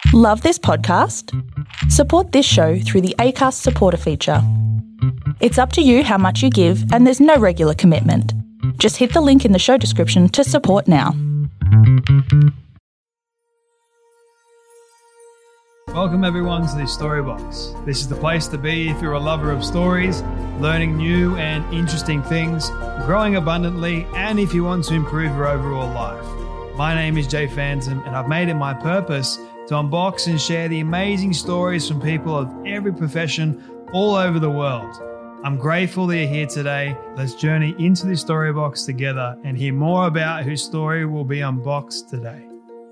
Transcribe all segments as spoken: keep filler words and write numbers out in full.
Love this podcast? Support this show through the Acast supporter feature. It's up to you how much you give, and there's no regular commitment. Just hit the link in the show description to support now. Welcome everyone to the Storybox. This is the place to be if you're a lover of stories, learning new and interesting things, growing abundantly, and if you want to improve your overall life. My name is Jay Phantom, and I've made it my purpose to unbox and share the amazing stories from people of every profession all over the world. I'm grateful that you're here today. Let's journey into the Storybox together and hear more about whose story will be unboxed today.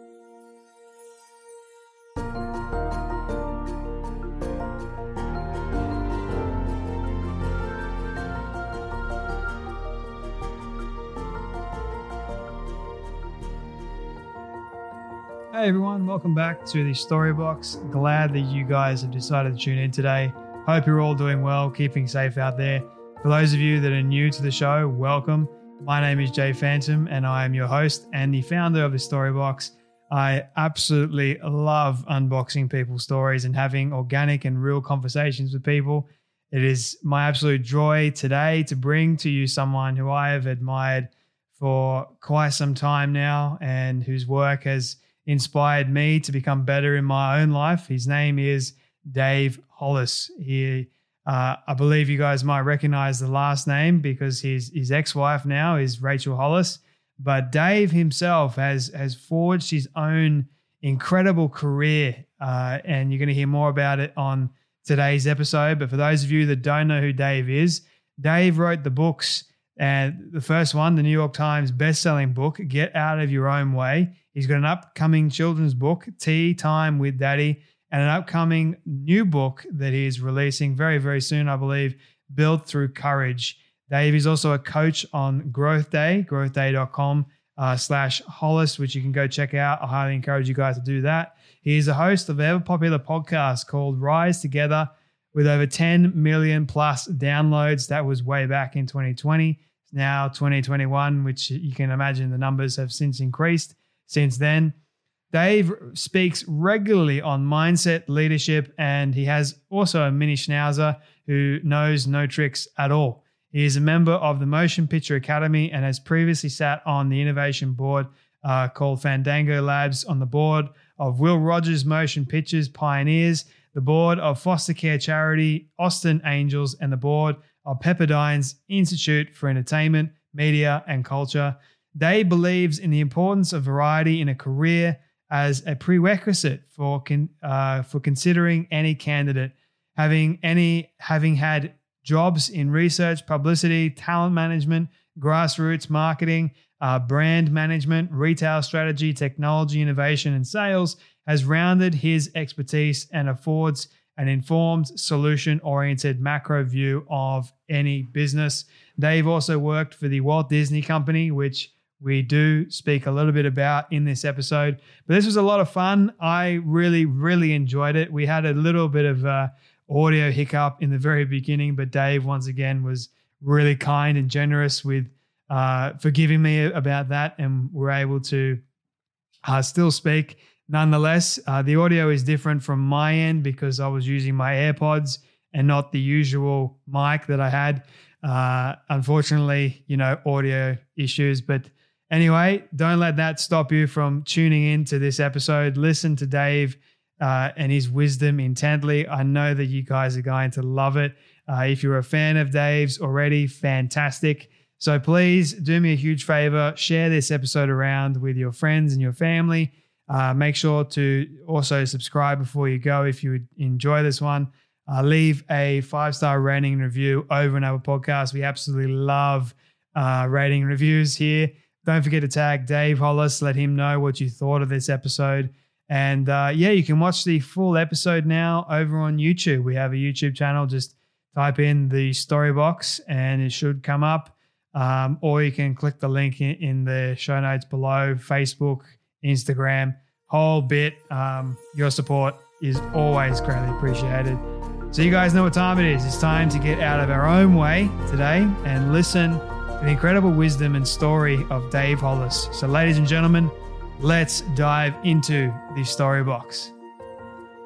Hey everyone, welcome back to the Storybox. Glad that you guys have decided to tune in today. Hope you're all doing well, keeping safe out there. For those of you that are new to the show, welcome. My name is Jay Phantom and I am your host and the founder of the Storybox. I absolutely love unboxing people's stories and having organic and real conversations with people. It is my absolute joy today to bring to you someone who I have admired for quite some time now and whose work has inspired me to become better in my own life. His name is Dave Hollis. He, uh, I believe you guys might recognize the last name because his his ex-wife now is Rachel Hollis. But Dave himself has has forged his own incredible career, uh, and you're going to hear more about it on today's episode. But for those of you that don't know who Dave is, Dave wrote the books, and the first one, the New York Times best-selling book, Get Out of Your Own Way. He's got an upcoming children's book, Tea Time with Daddy, and an upcoming new book that he is releasing very, very soon, I believe, Built Through Courage. Dave is also a coach on Growth Day, growthday.com uh, slash Hollis, which you can go check out. I highly encourage you guys to do that. He is a host of an ever-popular podcast called Rise Together with over ten million plus downloads. That was way back in twenty twenty. It's now twenty twenty-one, which you can imagine the numbers have since increased. Since then, Dave speaks regularly on mindset, leadership, and he has also a mini schnauzer who knows no tricks at all. He is a member of the Motion Picture Academy and has previously sat on the innovation board uh, called Fandango Labs, on the board of Will Rogers Motion Pictures Pioneers, the board of foster care charity Austin Angels, and the board of Pepperdine's Institute for Entertainment, Media, and Culture. Dave believes in the importance of variety in a career as a prerequisite for con, uh, for considering any candidate. Having any having had jobs in research, publicity, talent management, grassroots marketing, uh, brand management, retail strategy, technology, innovation, and sales has rounded his expertise and affords an informed, solution-oriented macro view of any business. Dave also worked for the Walt Disney Company, which we do speak a little bit about in this episode. But this was a lot of fun. I really, really enjoyed it. We had a little bit of uh, audio hiccup in the very beginning, but Dave, once again, was really kind and generous with uh, forgiving me about that, and we're able to uh, still speak. Nonetheless, uh, the audio is different from my end because I was using my AirPods and not the usual mic that I had. Uh, unfortunately, you know, audio issues, but anyway, don't let that stop you from tuning in to this episode. Listen to Dave uh, and his wisdom intently. I know that you guys are going to love it. Uh, if you're a fan of Dave's already, fantastic. So please do me a huge favor. Share this episode around with your friends and your family. Uh, make sure to also subscribe before you go if you would enjoy this one. Uh, leave a five-star rating and review over and over podcast. We absolutely love uh, rating and reviews here. Don't forget to tag Dave Hollis. Let him know what you thought of this episode. And uh, yeah, you can watch the full episode now over on YouTube. We have a YouTube channel. Just type in the Storybox and it should come up. Um, or you can click the link in, in the show notes below. Facebook, Instagram, whole bit. Um, your support is always greatly appreciated. So you guys know what time it is. It's time to get out of our own way today and listen to the incredible wisdom and story of Dave Hollis. So ladies and gentlemen, let's dive into the Storybox.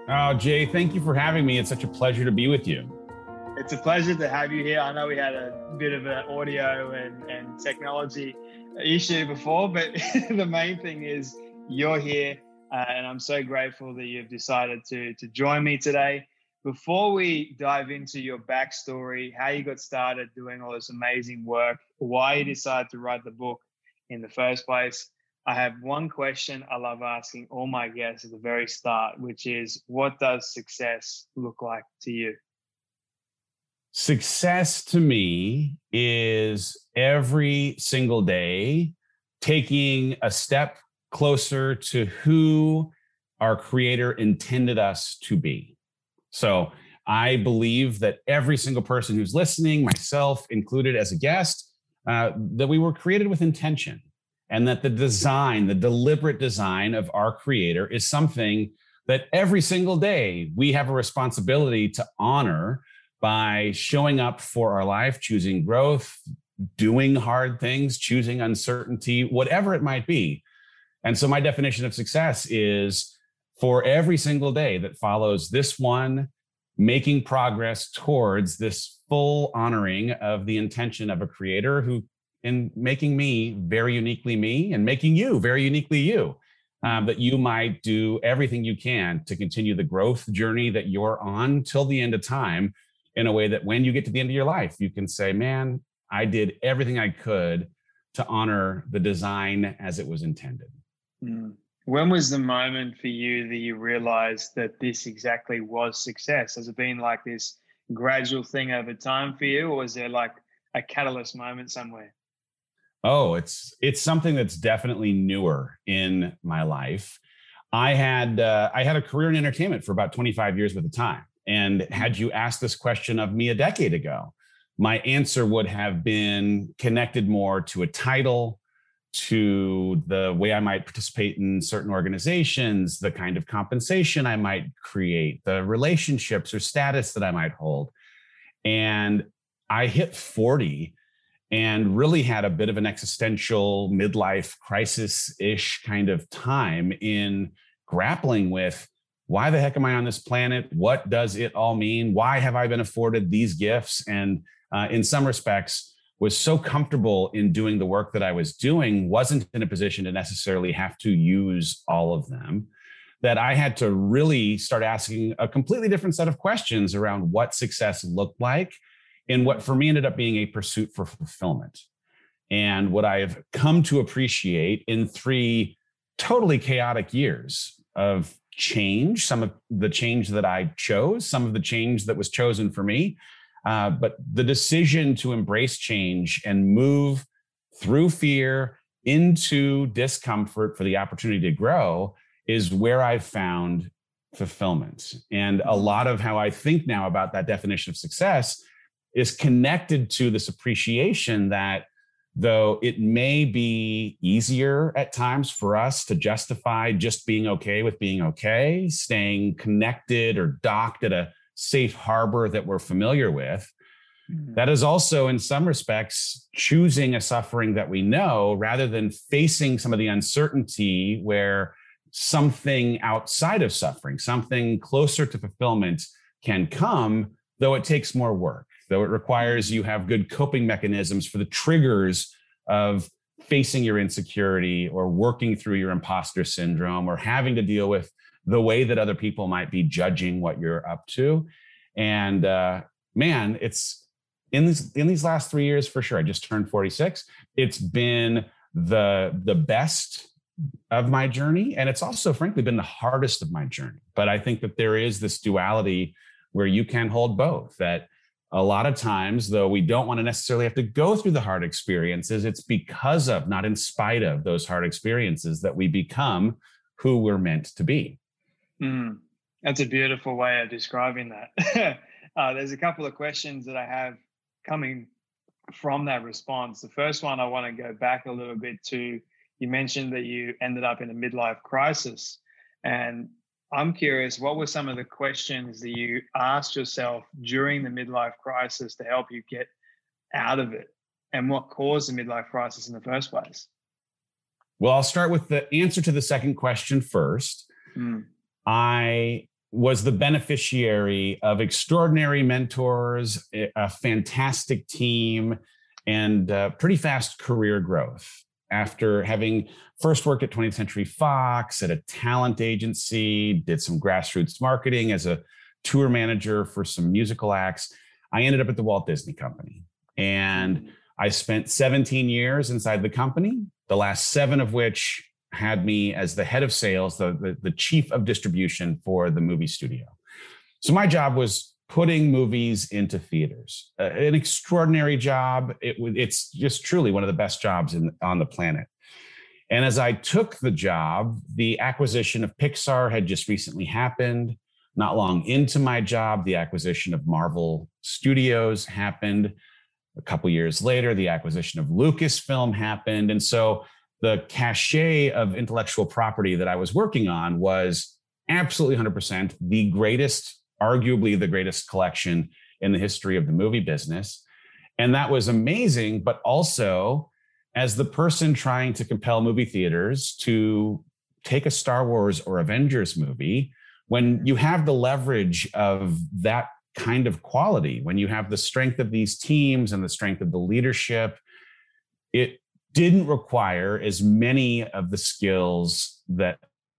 Oh, Jay, thank you for having me. It's such a pleasure to be with you. It's a pleasure to have you here. I know we had a bit of an audio and, and technology issue before, but the main thing is you're here, uh, and I'm so grateful that you've decided to, to join me today. Before we dive into your backstory, how you got started doing all this amazing work, why you decided to write the book in the first place, I have one question I love asking all my guests at the very start, which is, what does success look like to you? Success to me is every single day taking a step closer to who our Creator intended us to be. So I believe that every single person who's listening, myself included as a guest, uh, that we were created with intention. And that the design, the deliberate design of our Creator is something that every single day we have a responsibility to honor by showing up for our life, choosing growth, doing hard things, choosing uncertainty, whatever it might be. And so my definition of success is for every single day that follows this one, making progress towards this full honoring of the intention of a Creator who in making me very uniquely me and making you very uniquely you, um, that you might do everything you can to continue the growth journey that you're on till the end of time in a way that when you get to the end of your life, you can say, man, I did everything I could to honor the design as it was intended. Mm. When was the moment for you that you realized that this exactly was success? Has it been like this gradual thing over time for you, or was there like a catalyst moment somewhere? Oh, it's it's something that's definitely newer in my life. I had uh, I had a career in entertainment for about twenty-five years at the time. And had you asked this question of me a decade ago, my answer would have been connected more to a title, to the way I might participate in certain organizations, the kind of compensation I might create, the relationships or status that I might hold. And I hit forty and really had a bit of an existential midlife crisis-ish kind of time in grappling with, why the heck am I on this planet? What does it all mean? Why have I been afforded these gifts? And uh, in some respects, was so comfortable in doing the work that I was doing, wasn't in a position to necessarily have to use all of them, that I had to really start asking a completely different set of questions around what success looked like in what for me ended up being a pursuit for fulfillment. And what I have come to appreciate in three totally chaotic years of change, some of the change that I chose, some of the change that was chosen for me, uh, but the decision to embrace change and move through fear into discomfort for the opportunity to grow is where I've found fulfillment. And a lot of how I think now about that definition of success is connected to this appreciation that though it may be easier at times for us to justify just being okay with being okay, staying connected or docked at a safe harbor that we're familiar with, mm-hmm. that is also in some respects choosing a suffering that we know rather than facing some of the uncertainty where something outside of suffering, something closer to fulfillment can come, though it takes more work. Though it requires you have good coping mechanisms for the triggers of facing your insecurity or working through your imposter syndrome or having to deal with the way that other people might be judging what you're up to. And uh, man, it's in these in these last three years for sure. I just turned forty-six. It's been the the best of my journey, and it's also frankly been the hardest of my journey. But I think that there is this duality where you can hold both. That a lot of times, though we don't want to necessarily have to go through the hard experiences, it's because of, not in spite of those hard experiences, that we become who we're meant to be. Mm, that's a beautiful way of describing that. uh, there's a couple of questions that I have coming from that response. The first one, I want to go back a little bit to, you mentioned that you ended up in a midlife crisis. And I'm curious, what were some of the questions that you asked yourself during the midlife crisis to help you get out of it? And what caused the midlife crisis in the first place? Well, I'll start with the answer to the second question first. Mm. I was the beneficiary of extraordinary mentors, a fantastic team, and uh, pretty fast career growth. After having first worked at twentieth Century Fox, at a talent agency, did some grassroots marketing as a tour manager for some musical acts, I ended up at the Walt Disney Company. And I spent seventeen years inside the company, the last seven of which had me as the head of sales, the, the, the chief of distribution for the movie studio. So my job was putting movies into theaters, uh, an extraordinary job. It, it's just truly one of the best jobs in, on the planet. And as I took the job, the acquisition of Pixar had just recently happened. Not long into my job, the acquisition of Marvel Studios happened. A couple years later, the acquisition of Lucasfilm happened. And so the cachet of intellectual property that I was working on was absolutely one hundred percent the greatest, arguably the greatest collection in the history of the movie business. And that was amazing, but also as the person trying to compel movie theaters to take a Star Wars or Avengers movie, when you have the leverage of that kind of quality, when you have the strength of these teams and the strength of the leadership, it didn't require as many of the skills that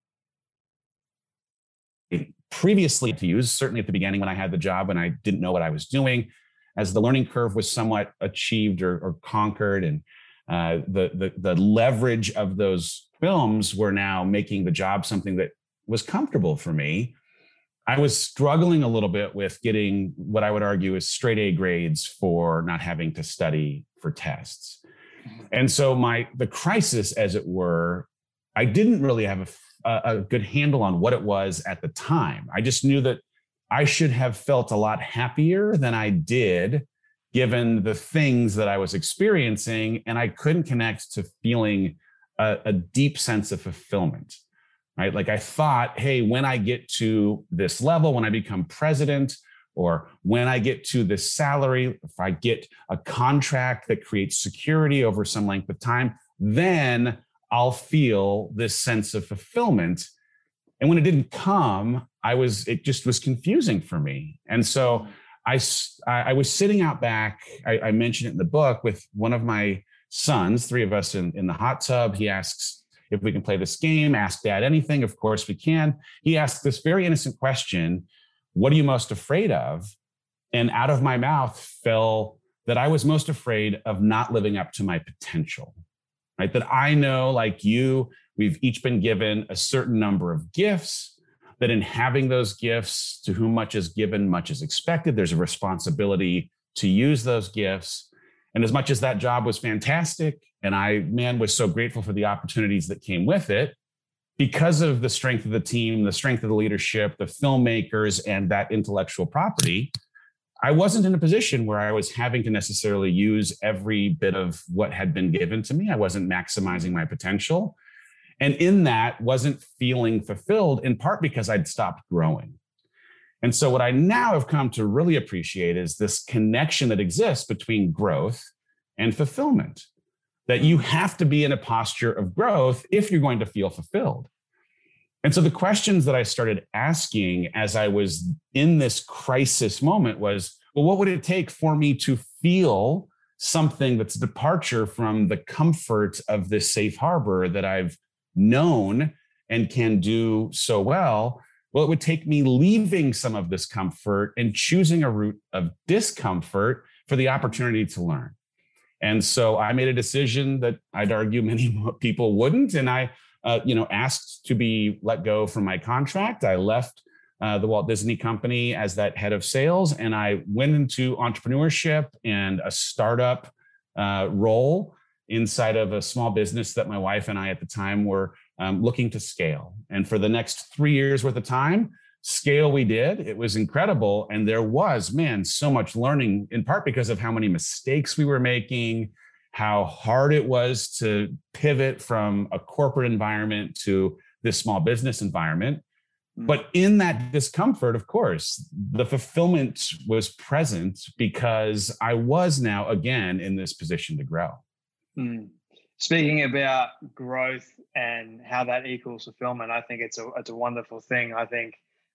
previously to use, certainly at the beginning when I had the job and I didn't know what I was doing, as the learning curve was somewhat achieved or, or conquered, and uh, the, the, the leverage of those films were now making the job something that was comfortable for me. I was struggling a little bit with getting what I would argue is straight A grades for not having to study for tests. And so my the crisis, as it were, I didn't really have a, a good handle on what it was at the time. I just knew that I should have felt a lot happier than I did, given the things that I was experiencing, and I couldn't connect to feeling a, a deep sense of fulfillment, right? Like I thought, hey, when I get to this level, when I become president, or when I get to this salary, if I get a contract that creates security over some length of time, then I'll feel this sense of fulfillment. And when it didn't come, I was, it just was confusing for me. And so I, I was sitting out back, I, I mentioned it in the book, with one of my sons, three of us in, in the hot tub. He asks if we can play this game, ask Dad anything. Of course we can. He asked this very innocent question: what are you most afraid of? And out of my mouth fell that I was most afraid of not living up to my potential, right? That I know, like you, we've each been given a certain number of gifts, that in having those gifts, to whom much is given, much is expected. There's a responsibility to use those gifts. And as much as that job was fantastic, and I, man, was so grateful for the opportunities that came with it, because of the strength of the team, the strength of the leadership, the filmmakers, and that intellectual property, I wasn't in a position where I was having to necessarily use every bit of what had been given to me. I wasn't maximizing my potential. And in that, wasn't feeling fulfilled, in part because I'd stopped growing. And so what I now have come to really appreciate is this connection that exists between growth and fulfillment. That you have to be in a posture of growth if you're going to feel fulfilled. And so the questions that I started asking as I was in this crisis moment was, well, what would it take for me to feel something that's a departure from the comfort of this safe harbor that I've known and can do so well? Well, it would take me leaving some of this comfort and choosing a route of discomfort for the opportunity to learn. And so I made a decision that I'd argue many people wouldn't. And I, uh, you know, asked to be let go from my contract. I left uh, the Walt Disney Company as that head of sales, and I went into entrepreneurship and a startup uh, role inside of a small business that my wife and I at the time were um, looking to scale. And for the next three years worth of time, scale we did. It was incredible. And there was, man, so much learning, in part because of how many mistakes we were making, how hard it was to pivot from a corporate environment to this small business environment. Mm. But in that discomfort, of course, the fulfillment was present because I was now again in this position to grow. Mm. Speaking about growth and how that equals fulfillment, I think it's a it's a wonderful thing. I think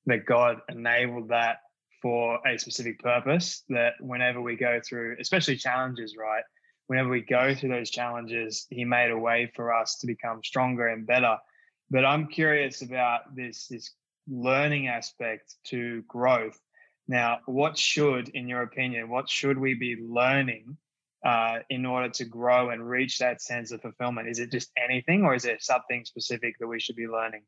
that God enabled that for a specific purpose, that whenever we go through, especially challenges, right? Whenever we go through those challenges, he made a way for us to become stronger and better. But I'm curious about this, this learning aspect to growth. Now, what should, in your opinion, what should we be learning uh, in order to grow and reach that sense of fulfillment? Is it just anything, or is there something specific that we should be learning?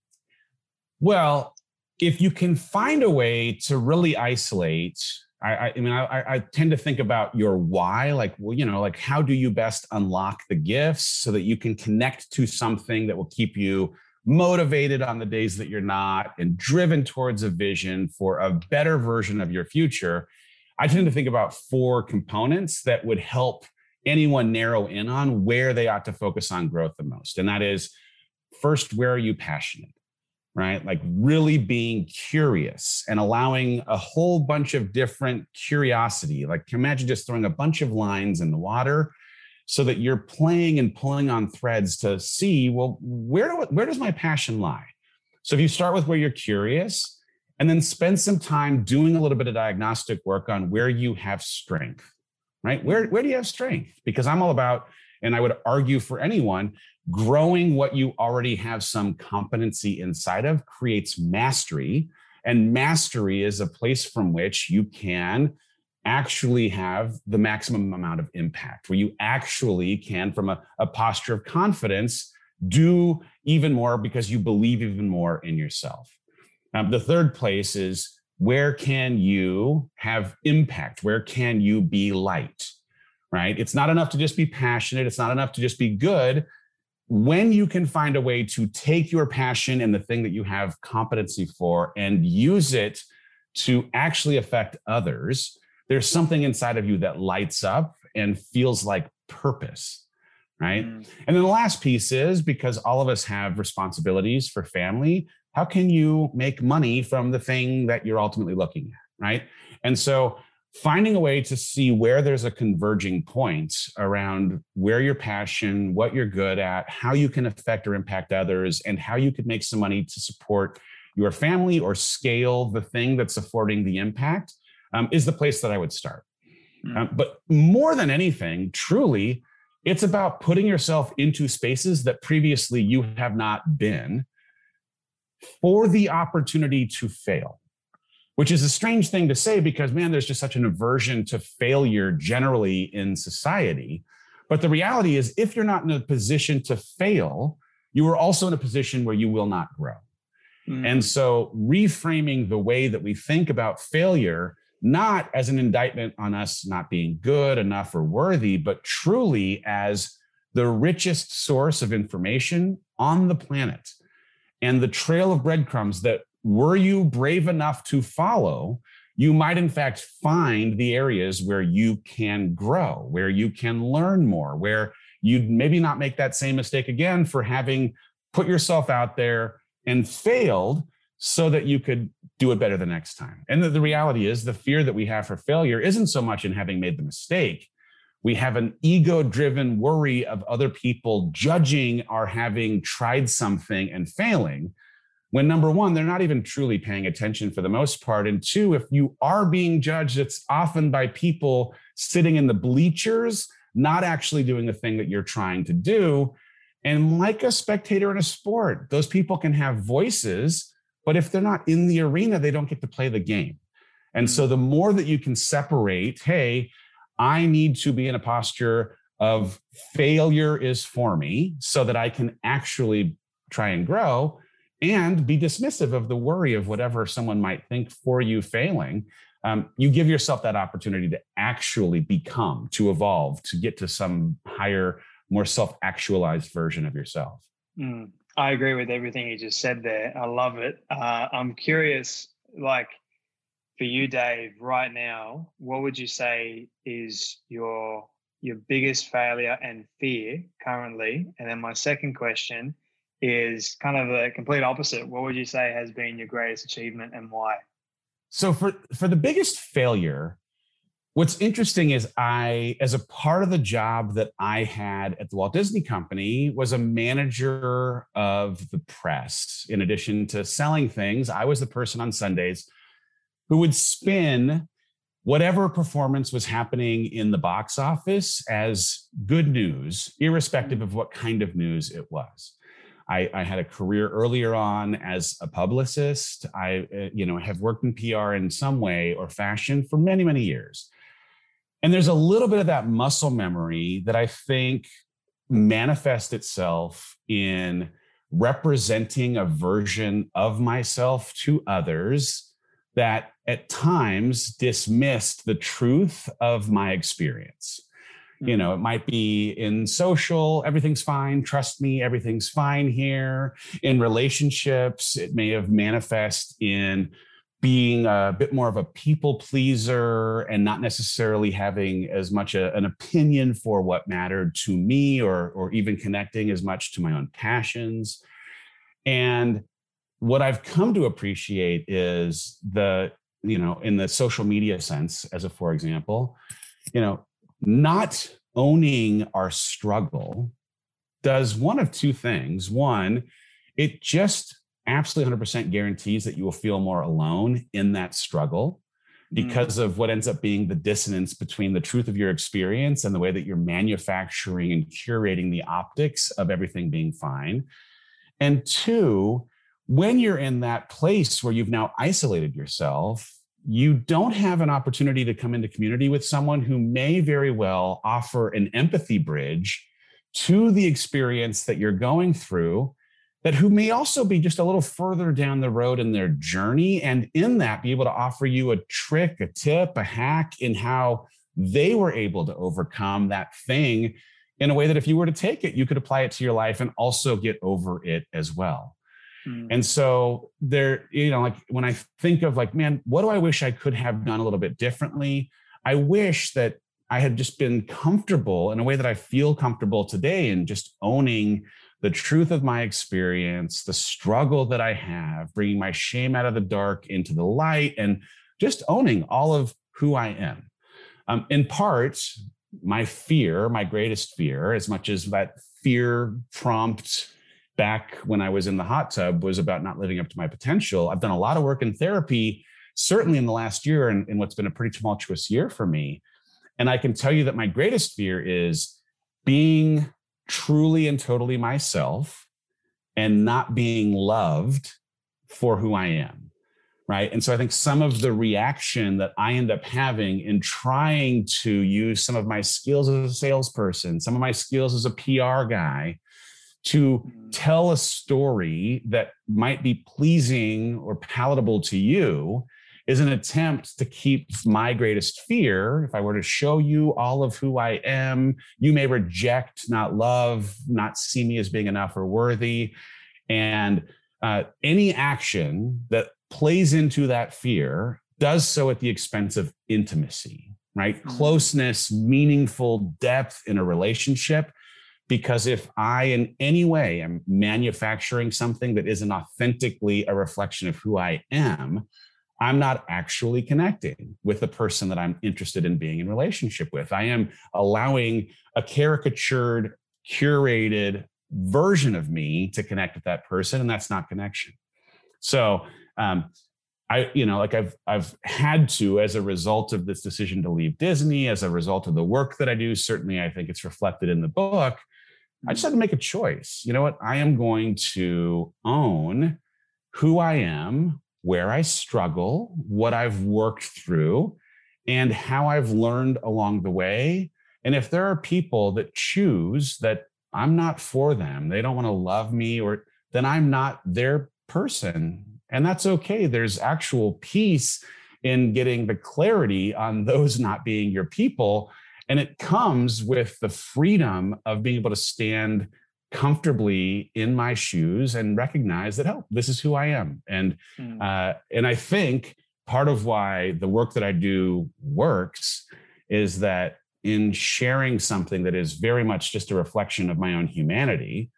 Well, if you can find a way to really isolate, I, I, I mean, I, I tend to think about your why, like, well, you know, like how do you best unlock the gifts so that you can connect to something that will keep you motivated on the days that you're not and driven towards a vision for a better version of your future. I tend to think about four components that would help anyone narrow in on where they ought to focus on growth the most. And that is, first, where are you passionate? Right? Like really being curious and allowing a whole bunch of different curiosity. Like imagine just throwing a bunch of lines in the water so that you're playing and pulling on threads to see, well, where, do, where does my passion lie? So if you start with where you're curious and then spend some time doing a little bit of diagnostic work on where you have strength, right? Where, where do you have strength? Because I'm all about, and I would argue for anyone, growing what you already have some competency inside of creates mastery. And mastery is a place from which you can actually have the maximum amount of impact, where you actually can, from a, a posture of confidence, do even more because you believe even more in yourself. Um, the third place is, where can you have impact? Where can you be light, right? It's not enough to just be passionate. It's not enough to just be good. When you can find a way to take your passion and the thing that you have competency for and use it to actually affect others, there's something inside of you that lights up and feels like purpose, right? Mm. And then the last piece is, because all of us have responsibilities for family, how can you make money from the thing that you're ultimately looking at, right? And so finding a way to see where there's a converging point around where your passion, what you're good at, how you can affect or impact others, and how you could make some money to support your family or scale the thing that's affording the impact um, is the place that I would start. Mm. Um, but more than anything, truly, it's about putting yourself into spaces that previously you have not been for the opportunity to fail. Which is a strange thing to say because, man, there's just such an aversion to failure generally in society. But the reality is, if you're not in a position to fail, you are also in a position where you will not grow. Mm. And so reframing the way that we think about failure, not as an indictment on us not being good enough or worthy, but truly as the richest source of information on the planet and the trail of breadcrumbs that, were you brave enough to follow, you might in fact find the areas where you can grow, where you can learn more, where you'd maybe not make that same mistake again for having put yourself out there and failed so that you could do it better the next time. And the, the reality is, the fear that we have for failure isn't so much in having made the mistake. We have an ego-driven worry of other people judging our having tried something and failing, when number one, they're not even truly paying attention for the most part. And two, if you are being judged, it's often by people sitting in the bleachers, not actually doing the thing that you're trying to do. And like a spectator in a sport, those people can have voices, but if they're not in the arena, they don't get to play the game. And mm-hmm. so the more that you can separate, hey, I need to be in a posture of failure is for me so that I can actually try and grow, and be dismissive of the worry of whatever someone might think for you failing, um, you give yourself that opportunity to actually become, to evolve, to get to some higher, more self-actualized version of yourself. Mm, I agree with everything you just said there. I love it. Uh, I'm curious, like for you, Dave, right now, what would you say is your your biggest failure and fear currently? And then my second question is kind of the complete opposite. What would you say has been your greatest achievement and why? So for, for the biggest failure, What's interesting is I, as a part of the job that I had at the Walt Disney Company, was a manager of the press. In addition to selling things, I was the person on Sundays who would spin whatever performance was happening in the box office as good news, irrespective of what kind of news it was. I, I had a career earlier on as a publicist. I, uh, you know, have worked in P R in some way or fashion for many, many years. And there's a little bit of that muscle memory that I think manifests itself in representing a version of myself to others that at times dismissed the truth of my experience. Mm-hmm. You know, it might be in social, everything's fine, trust me, everything's fine here. In relationships, it may have manifest in being a bit more of a people pleaser and not necessarily having as much a, an opinion for what mattered to me, or, or even connecting as much to my own passions. And what I've come to appreciate is the, you know, in the social media sense, as a for example, you know, not owning our struggle does one of two things. One, it just absolutely one hundred percent guarantees that you will feel more alone in that struggle because mm. of what ends up being the dissonance between the truth of your experience and the way that you're manufacturing and curating the optics of everything being fine. And two, when you're in that place where you've now isolated yourself, you don't have an opportunity to come into community with someone who may very well offer an empathy bridge to the experience that you're going through, that who may also be just a little further down the road in their journey, and in that be able to offer you a trick, a tip, a hack in how they were able to overcome that thing in a way that if you were to take it, you could apply it to your life and also get over it as well. Mm. And so there, you know, like when I think of like, man, what do I wish I could have done a little bit differently? I wish that I had just been comfortable in a way that I feel comfortable today in just owning the truth of my experience, the struggle that I have, bringing my shame out of the dark into the light, and just owning all of who I am. Um, in part, my fear, my greatest fear, as much as that fear prompt back when I was in the hot tub was about not living up to my potential. I've done a lot of work in therapy, certainly in the last year, and in what's been a pretty tumultuous year for me. And I can tell you that my greatest fear is being truly and totally myself and not being loved for who I am, right? And so I think some of the reaction that I end up having in trying to use some of my skills as a salesperson, some of my skills as a P R guy, to tell a story that might be pleasing or palatable to you is an attempt to keep my greatest fear. If I were to show you all of who I am, you may reject, not love, not see me as being enough or worthy. And uh, any action that plays into that fear does so at the expense of intimacy, right? Mm-hmm. Closeness, meaningful depth in a relationship. Because if I in any way am manufacturing something that isn't authentically a reflection of who I am, I'm not actually connecting with the person that I'm interested in being in relationship with. I am allowing a caricatured, curated version of me to connect with that person, and that's not connection. So, um, I, you know, like I've, I've had to, as a result of this decision to leave Disney, as a result of the work that I do, certainly I think it's reflected in the book. I just had to make a choice. You know what? I am going to own who I am, where I struggle, what I've worked through, and how I've learned along the way. And if there are people that choose that I'm not for them, they don't want to love me, or then I'm not their person. And that's okay. There's actual peace in getting the clarity on those not being your people. And it comes with the freedom of being able to stand comfortably in my shoes and recognize that, oh, this is who I am. And mm. uh, and I think part of why the work that I do works is that in sharing something that is very much just a reflection of my own humanity,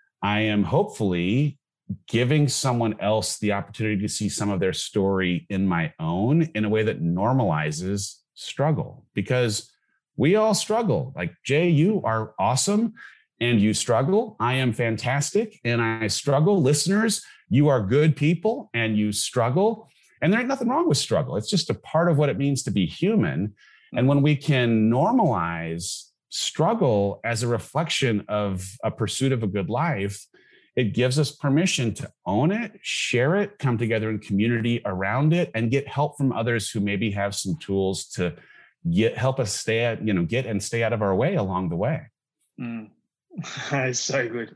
I am hopefully giving someone else the opportunity to see some of their story in my own in a way that normalizes struggle, because we all struggle. Like, Jay, you are awesome and you struggle. I am fantastic and I struggle. Listeners, you are good people and you struggle. And there ain't nothing wrong with struggle. It's just a part of what it means to be human. And when we can normalize struggle as a reflection of a pursuit of a good life, it gives us permission to own it, share it, come together in community around it, and get help from others who maybe have some tools to get help us stay at, you know, get and stay out of our way along the way. Mm. That's so good.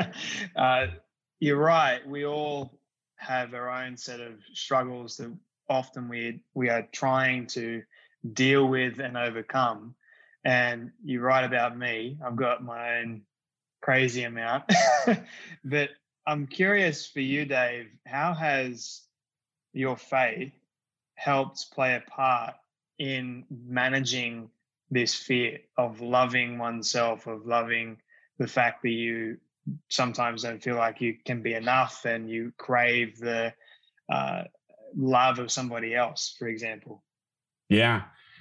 uh, you're right. We all have our own set of struggles that often we we are trying to deal with and overcome. And you're right about me. I've got my own crazy amount. But I'm curious for you, Dave, how has your faith helped play a part in managing this fear of loving oneself, of loving the fact that you sometimes don't feel like you can be enough and you crave the uh, love of somebody else, for example? Yeah.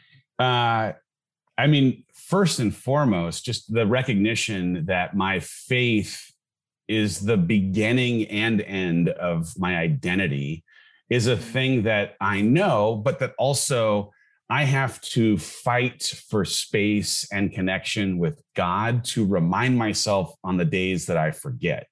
Uh, I mean, first and foremost, just the recognition that my faith is the beginning and end of my identity is a thing that I know, but that also I have to fight for space and connection with God to remind myself on the days that I forget.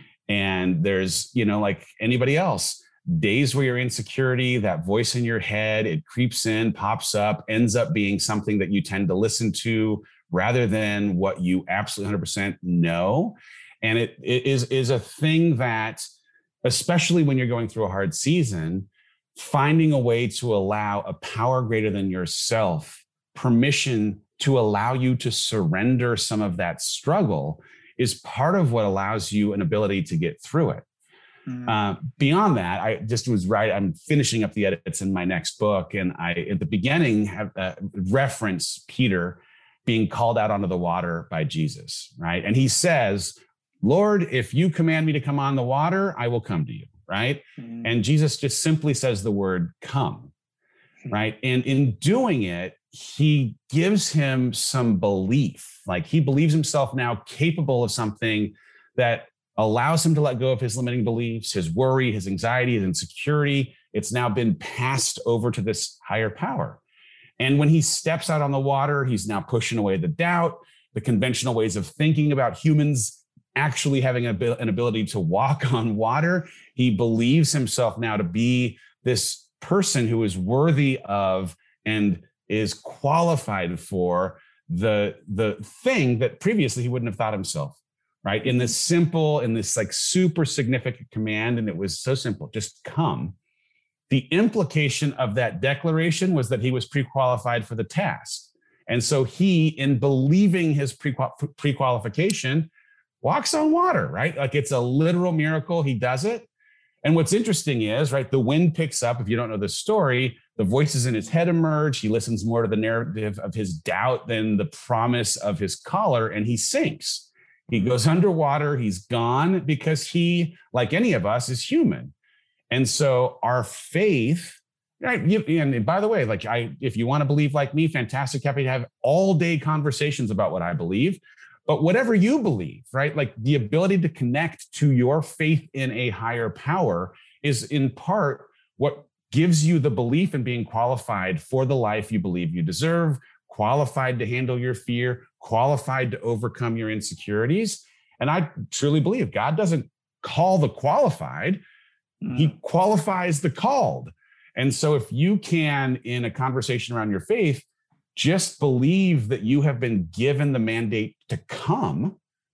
And there's, you know, like anybody else, days where you're insecurity, that voice in your head, it creeps in, pops up, ends up being something that you tend to listen to rather than what you absolutely one hundred percent know. And it, it is, is a thing that, especially when you're going through a hard season, finding a way to allow a power greater than yourself permission to allow you to surrender some of that struggle is part of what allows you an ability to get through it. Mm. Uh, beyond that, I just was right. I'm finishing up the edits in my next book. And I, at the beginning, have uh, reference Peter being called out onto the water by Jesus, right? And he says, Lord, if you command me to come on the water, I will come to you, right? Mm. And Jesus just simply says the word come, mm. right? And in doing it, he gives him some belief, like he believes himself now capable of something that allows him to let go of his limiting beliefs, his worry, his anxiety, his insecurity. It's now been passed over to this higher power. And when he steps out on the water, he's now pushing away the doubt, the conventional ways of thinking about humans actually having an ability to walk on water. He believes himself now to be this person who is worthy of and is qualified for the, the thing that previously he wouldn't have thought himself. Right. In this simple, in this like super significant command, and it was so simple, just come. The implication of that declaration was that he was pre-qualified for the task. And so he, in believing his pre-qualification, walks on water, right? Like it's a literal miracle. He does it. And what's interesting is, right, the wind picks up. If you don't know the story, the voices in his head emerge. He listens more to the narrative of his doubt than the promise of his caller, and he sinks. He goes underwater, he's gone because he, like any of us, is human. And so our faith, right? And by the way, like I, if you want to believe like me, fantastic, happy to have all day conversations about what I believe. But whatever you believe, right? Like the ability to connect to your faith in a higher power is in part what gives you the belief in being qualified for the life you believe you deserve, qualified to handle your fear, qualified to overcome your insecurities. And I truly believe God doesn't call the qualified, mm. he qualifies the called. And so if you can, in a conversation around your faith, just believe that you have been given the mandate to come,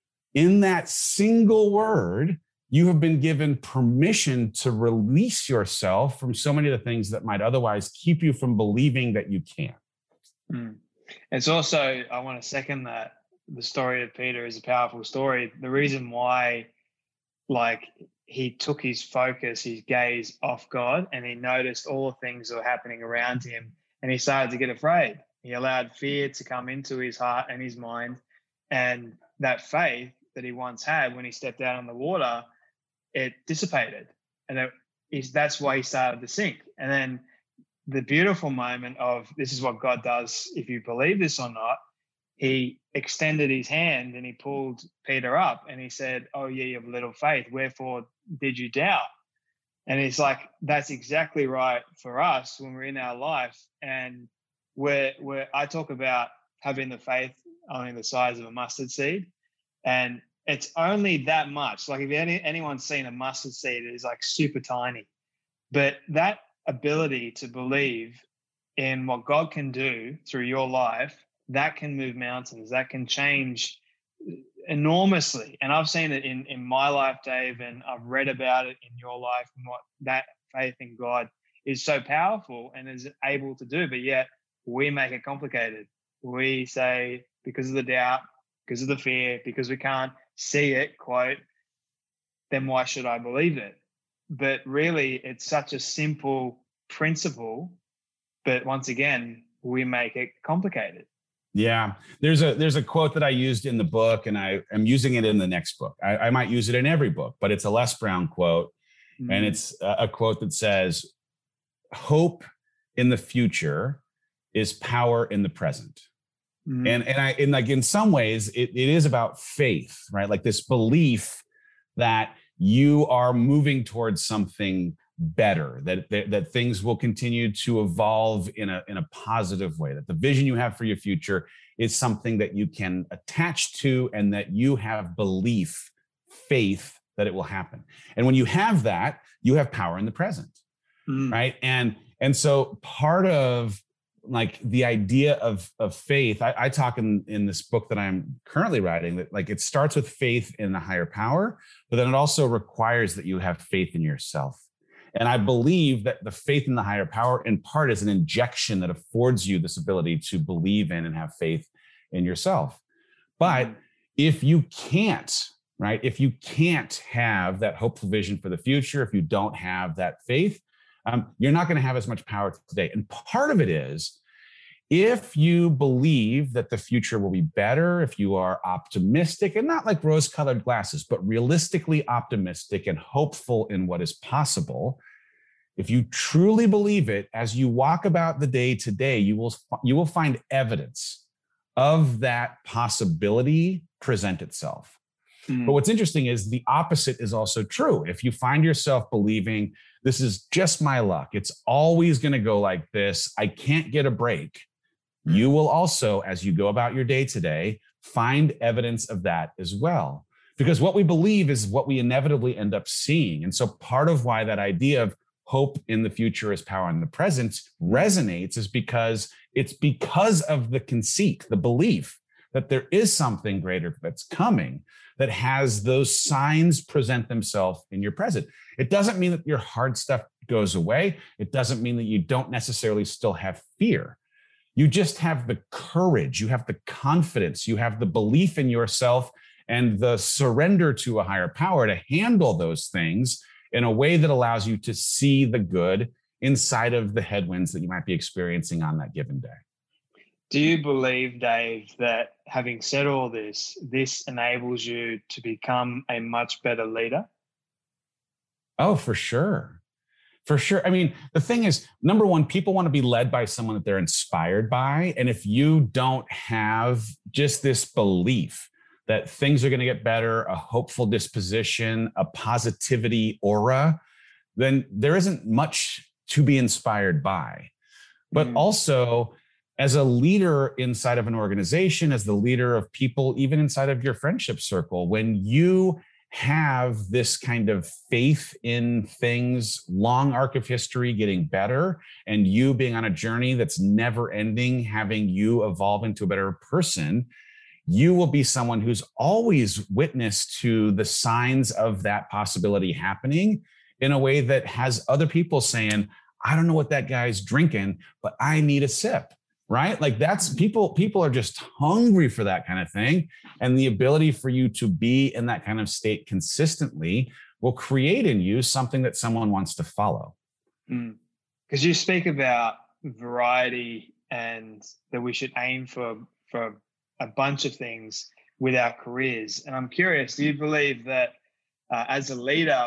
in that single word, you have been given permission to release yourself from so many of the things that might otherwise keep you from believing that you can. Mm. It's also, I want to second that, the story of Peter is a powerful story. The reason why, like, he took his focus, his gaze off God, and he noticed all the things that were happening around him, and he started to get afraid. He allowed fear to come into his heart and his mind, and that faith that he once had when he stepped out on the water, it dissipated, and it is, that's why he started to sink. And then the beautiful moment of this is what God does, if you believe this or not, he extended his hand and he pulled Peter up and he said, "Oh, ye of little faith, wherefore did you doubt?" And it's like, that's exactly right for us when we're in our life. And where where I talk about having the faith only the size of a mustard seed. And it's only that much. Like if any, anyone's seen a mustard seed, it is like super tiny. But that ability to believe in what God can do through your life, that can move mountains, that can change enormously. And I've seen it in, in my life, Dave, and I've read about it in your life and what that faith in God is so powerful and is able to do. But yet we make it complicated. We say, because of the doubt, because of the fear, because we can't see it, quote, then why should I believe it? But really, it's such a simple principle. But once again, we make it complicated. Yeah, there's a there's a quote that I used in the book, and I am using it in the next book. I, I might use it in every book, but it's a Les Brown quote, mm-hmm. and it's a, a quote that says, "Hope in the future is power in the present." Mm-hmm. And and I and like in some ways, it, it is about faith, right? Like this belief that you are moving towards something better, that, that that things will continue to evolve in a in a positive way, that the vision you have for your future is something that you can attach to, and that you have belief, faith that it will happen. And when you have that, you have power in the present, mm. right? And and so part of like the idea of of faith, I, I talk in in this book that I'm currently writing, that like it starts with faith in a higher power, but then it also requires that you have faith in yourself. And I believe that the faith in the higher power, in part, is an injection that affords you this ability to believe in and have faith in yourself. But mm-hmm. if you can't, right, if you can't have that hopeful vision for the future, if you don't have that faith, um, you're not going to have as much power today. And part of it is, if you believe that the future will be better, if you are optimistic, and not like rose-colored glasses, but realistically optimistic and hopeful in what is possible, if you truly believe it, as you walk about the day to day, you will you will find evidence of that possibility present itself. Mm. But what's interesting is the opposite is also true. If you find yourself believing this is just my luck, it's always going to go like this, I can't get a break, you will also, as you go about your day to day, find evidence of that as well. Because what we believe is what we inevitably end up seeing. And so part of why that idea of hope in the future is power in the present resonates is because it's because of the conceit, the belief that there is something greater that's coming, that has those signs present themselves in your present. It doesn't mean that your hard stuff goes away. It doesn't mean that you don't necessarily still have fear. You just have the courage, you have the confidence, you have the belief in yourself and the surrender to a higher power to handle those things in a way that allows you to see the good inside of the headwinds that you might be experiencing on that given day. Do you believe, Dave, that having said all this, this enables you to become a much better leader? Oh, for sure. For sure. I mean, the thing is, number one, people want to be led by someone that they're inspired by. And if you don't have just this belief that things are going to get better, a hopeful disposition, a positivity aura, then there isn't much to be inspired by. But mm. also, as a leader inside of an organization, as the leader of people, even inside of your friendship circle, when you have this kind of faith in things, long arc of history getting better, and you being on a journey that's never ending, having you evolve into a better person, you will be someone who's always witness to the signs of that possibility happening in a way that has other people saying, I don't know what that guy's drinking, but I need a sip. Right? Like that's people, people are just hungry for that kind of thing. And the ability for you to be in that kind of state consistently will create in you something that someone wants to follow. Mm. Because you speak about variety and that we should aim for, for a bunch of things with our careers. And I'm curious, do you believe that uh, as a leader,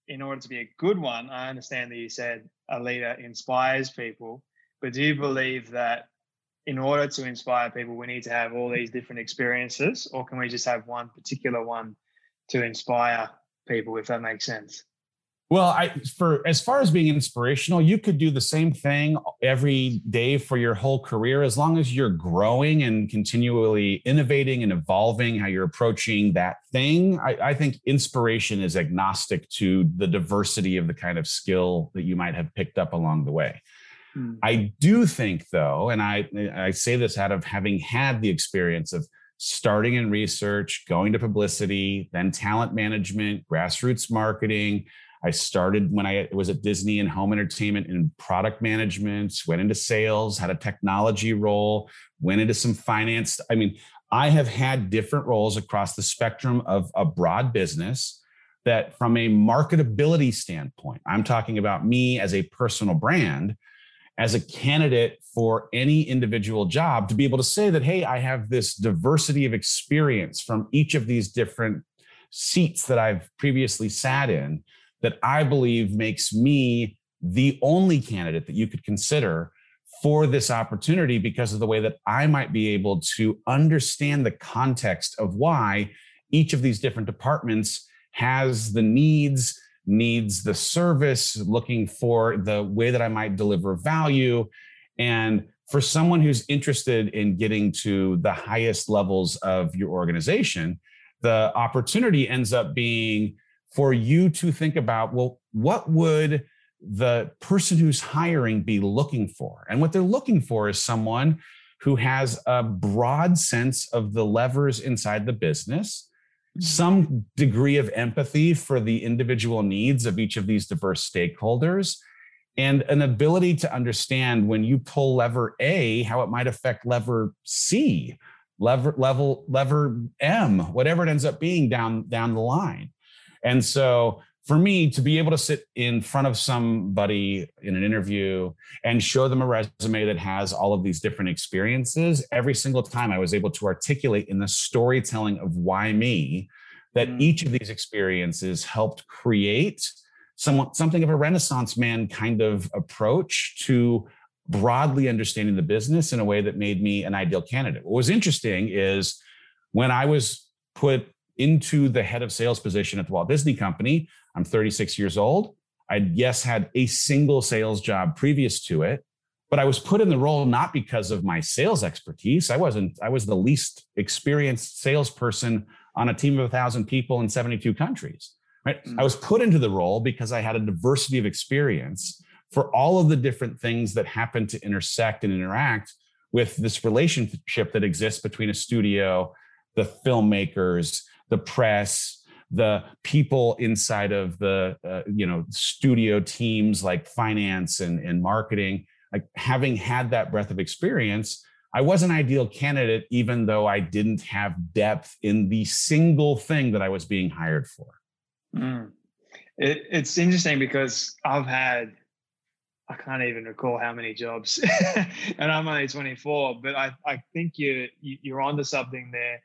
in order to be a good one, I understand that you said a leader inspires people, but do you believe that in order to inspire people, we need to have all these different experiences, or can we just have one particular one to inspire people, if that makes sense? Well, I for as far as being inspirational, you could do the same thing every day for your whole career, as long as you're growing and continually innovating and evolving how you're approaching that thing. I, I think inspiration is agnostic to the diversity of the kind of skill that you might have picked up along the way. Mm. I do think, though, and I, I say this out of having had the experience of starting in research, going to publicity, then talent management, grassroots marketing. I started when I was at Disney in home entertainment in product management, went into sales, had a technology role, went into some finance. I mean, I have had different roles across the spectrum of a broad business that from a marketability standpoint, I'm talking about me as a personal brand, as a candidate for any individual job, to be able to say that, hey, I have this diversity of experience from each of these different seats that I've previously sat in, that I believe makes me the only candidate that you could consider for this opportunity, because of the way that I might be able to understand the context of why each of these different departments has the needs, needs the service, looking for the way that I might deliver value. And for someone who's interested in getting to the highest levels of your organization, the opportunity ends up being for you to think about, well, what would the person who's hiring be looking for? And what they're looking for is someone who has a broad sense of the levers inside the business, some degree of empathy for the individual needs of each of these diverse stakeholders, and an ability to understand when you pull lever A, how it might affect lever C, lever, level, lever M, whatever it ends up being down, down the line. And so for me to be able to sit in front of somebody in an interview and show them a resume that has all of these different experiences, every single time I was able to articulate in the storytelling of why me, that mm. each of these experiences helped create somewhat, something of a Renaissance man kind of approach to broadly understanding the business in a way that made me an ideal candidate. What was interesting is when I was put into the head of sales position at the Walt Disney Company, I'm thirty-six years old. I, yes, had a single sales job previous to it, but I was put in the role not because of my sales expertise. I wasn't, I was the least experienced salesperson on a team of a thousand people in seventy-two countries, right? Mm-hmm. I was put into the role because I had a diversity of experience for all of the different things that happen to intersect and interact with this relationship that exists between a studio, the filmmakers, the press, the people inside of the uh, you know studio teams like finance and, and marketing. Like, having had that breadth of experience, I was an ideal candidate, even though I didn't have depth in the single thing that I was being hired for. Mm. It, it's interesting because I've had, I can't even recall how many jobs, and I'm only twenty-four, but I, I think you, you, you're onto something there.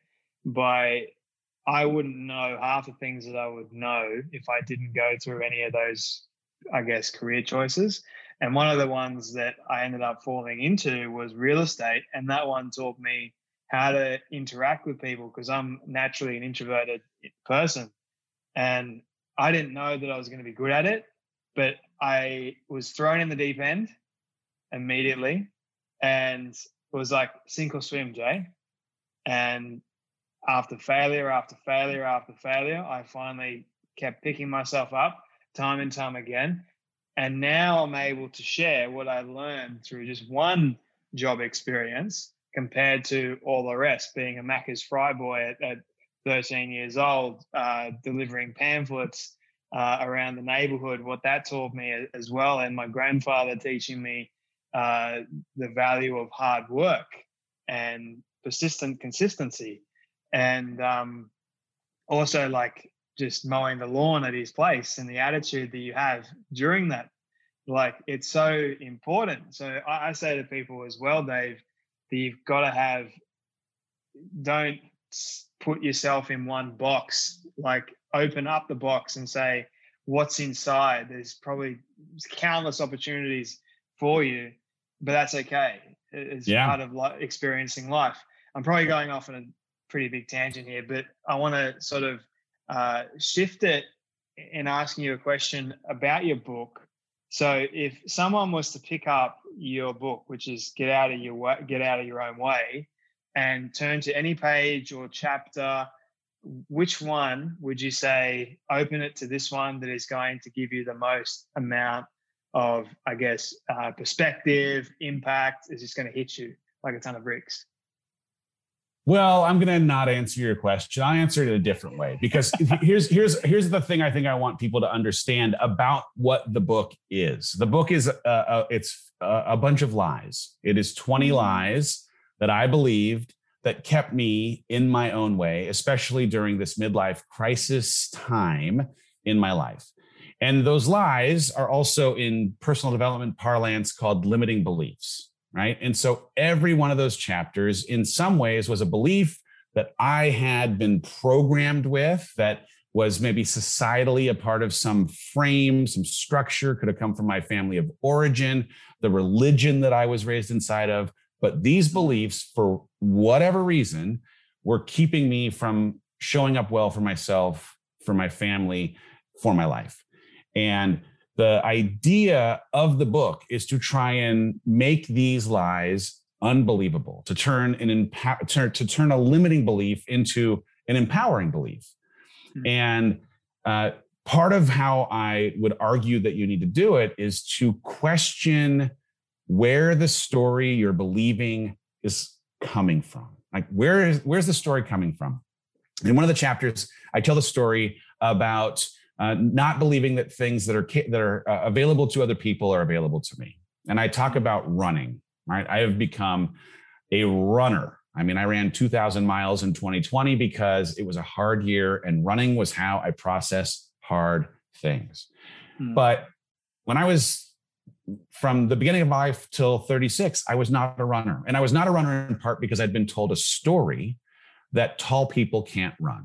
By I wouldn't know half the things that I would know if I didn't go through any of those, I guess, career choices. And one of the ones that I ended up falling into was real estate. And that one taught me how to interact with people, because I'm naturally an introverted person. And I didn't know that I was going to be good at it, but I was thrown in the deep end immediately and it was like sink or swim, Jay. And after failure, after failure, after failure, I finally kept picking myself up time and time again. And now I'm able to share what I learned through just one job experience compared to all the rest, being a Macca's fry boy at, at thirteen years old, uh, delivering pamphlets uh, around the neighborhood, what that taught me as well. And my grandfather teaching me uh, the value of hard work and persistent consistency. And um, also like just mowing the lawn at his place and the attitude that you have during that. Like, it's so important. So I, I say to people as well, Dave, that you've got to have, don't put yourself in one box, like open up the box and say, what's inside. There's probably countless opportunities for you, but that's okay. It's yeah. part of li- experiencing life. I'm probably going off on a pretty big tangent here, but I want to sort of uh, shift it in asking you a question about your book. So if someone was to pick up your book, which is Get Out of Your Way, Get Out of Your Own Way, and turn to any page or chapter, which one would you say, open it to this one that is going to give you the most amount of, I guess, uh, perspective, impact, is just going to hit you like a ton of bricks? Well, I'm going to not answer your question. I'll answer it a different way, because here's here's here's the thing I think I want people to understand about what the book is. The book is uh, uh, it's a, a bunch of lies. It is twenty lies that I believed that kept me in my own way, especially during this midlife crisis time in my life. And those lies are also in personal development parlance called limiting beliefs, right? And so every one of those chapters in some ways was a belief that I had been programmed with, that was maybe societally a part of some frame, some structure, could have come from my family of origin, the religion that I was raised inside of. But these beliefs, for whatever reason, were keeping me from showing up well for myself, for my family, for my life. And the idea of the book is to try and make these lies unbelievable, to turn an empower, to turn a limiting belief into an empowering belief. Mm-hmm. And uh, part of how I would argue that you need to do it is to question where the story you're believing is coming from. Like, where is where's the story coming from? In one of the chapters, I tell the story about uh, not believing that things that are that are uh, available to other people are available to me. And I talk about running, right? I have become a runner. I mean, I ran two thousand miles in twenty twenty because it was a hard year, and running was how I process hard things. Hmm. But when I was from the beginning of my life till thirty-six, I was not a runner. And I was not a runner in part because I'd been told a story that tall people can't run.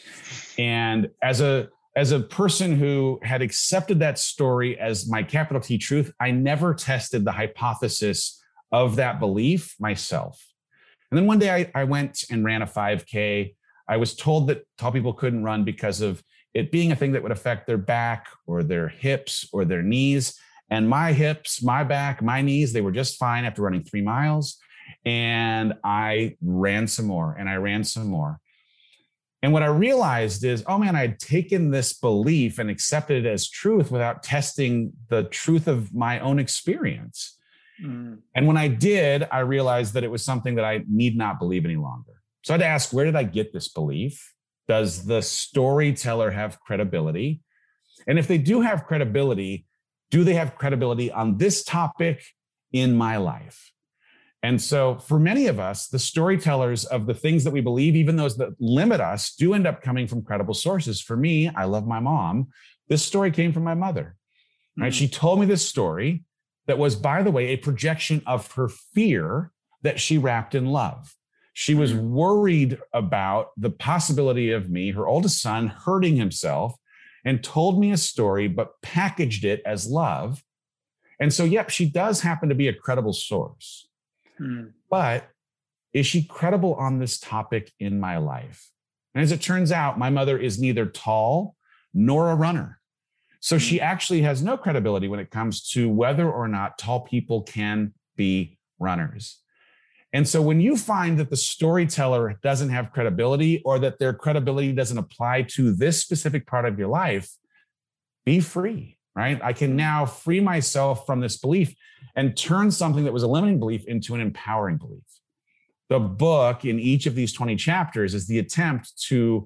And as a, as a person who had accepted that story as my capital T truth, I never tested the hypothesis of that belief myself. And then one day I, I went and ran a five K. I was told that tall people couldn't run because of it being a thing that would affect their back or their hips or their knees. And my hips, my back, my knees, they were just fine after running three miles. And I ran some more and I ran some more. And what I realized is, oh man, I'd taken this belief and accepted it as truth without testing the truth of my own experience. Mm. And when I did, I realized that it was something that I need not believe any longer. So I had to ask, where did I get this belief? Does the storyteller have credibility? And if they do have credibility, do they have credibility on this topic in my life? And so for many of us, the storytellers of the things that we believe, even those that limit us, do end up coming from credible sources. For me, I love my mom. This story came from my mother, right? Mm-hmm. She told me this story that was, by the way, a projection of her fear that she wrapped in love. She was mm-hmm. worried about the possibility of me, her oldest son, hurting himself, and told me a story, but packaged it as love. And so, yep, she does happen to be a credible source. Hmm. But is she credible on this topic in my life? And as it turns out, my mother is neither tall nor a runner. So hmm. she actually has no credibility when it comes to whether or not tall people can be runners. And so when you find that the storyteller doesn't have credibility, or that their credibility doesn't apply to this specific part of your life, be free, right? I can now free myself from this belief and turn something that was a limiting belief into an empowering belief. The book in each of these twenty chapters is the attempt to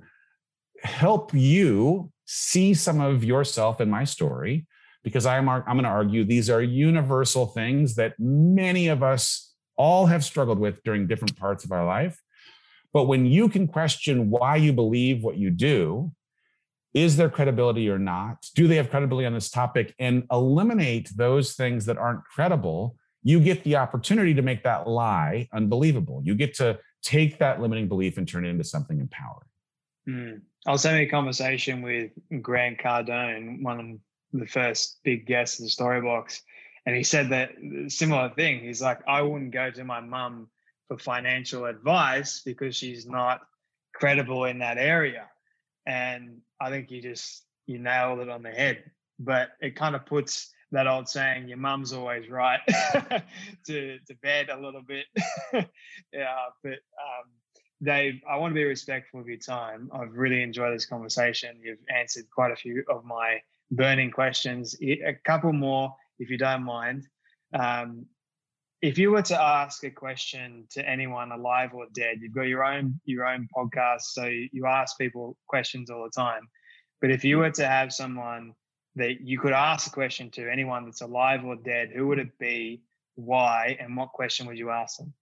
help you see some of yourself in my story, because I'm, I'm going to argue these are universal things that many of us all have struggled with during different parts of our life. But when you can question why you believe what you do, is there credibility or not? Do they have credibility on this topic? And eliminate those things that aren't credible, you get the opportunity to make that lie unbelievable. You get to take that limiting belief and turn it into something empowering. Mm, I was having a conversation with Grant Cardone, one of the first big guests of the Storybox, and he said that similar thing. He's like, I wouldn't go to my mum for financial advice because she's not credible in that area. And I think you just, you nailed it on the head. But it kind of puts that old saying, your mum's always right, to, to bed a little bit. Yeah, but um, Dave, I want to be respectful of your time. I've really enjoyed this conversation. You've answered quite a few of my burning questions. A couple more, if you don't mind. Um, if you were to ask a question to anyone alive or dead, you've got your own your own podcast, so you ask people questions all the time. But if you were to have someone that you could ask a question to, anyone that's alive or dead, who would it be, why, and what question would you ask them?